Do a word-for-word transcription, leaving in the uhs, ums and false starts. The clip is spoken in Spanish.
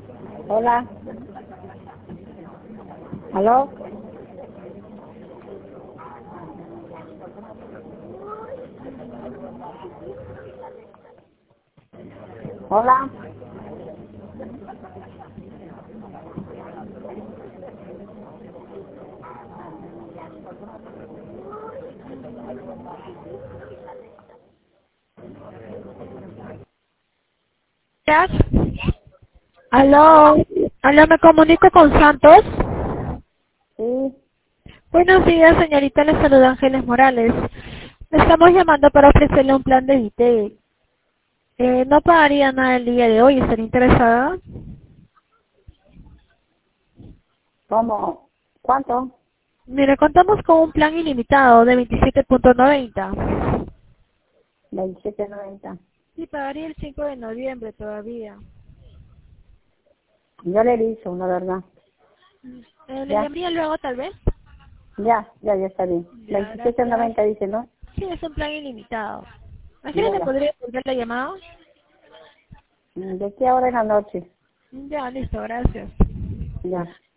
Hola. ¿Aló? Hola. Gracias. Aló, aló, me comunico con Santos. Sí. Buenos días, señorita, le saluda Ángeles Morales. Le estamos llamando para ofrecerle un plan de Vitel. Eh, no pagaría nada el día de hoy, ¿estaría interesada? ¿Cómo? ¿Cuánto? Mire, contamos con un plan ilimitado de veintisiete punto noventa. veintisiete noventa. Sí, pagaría el cinco de noviembre todavía. Yo le hice una verdad. Eh, ¿Le Ya, llamaría luego tal vez? ya, ya, ya está bien. Ya, veintisiete gracias. noventa dice, ¿no? Sí, es un plan ilimitado. ¿A qué hora Ya, le ya. podría volver la llamada? Mm, ¿De qué hora en la noche? Ya, listo, gracias. Ya.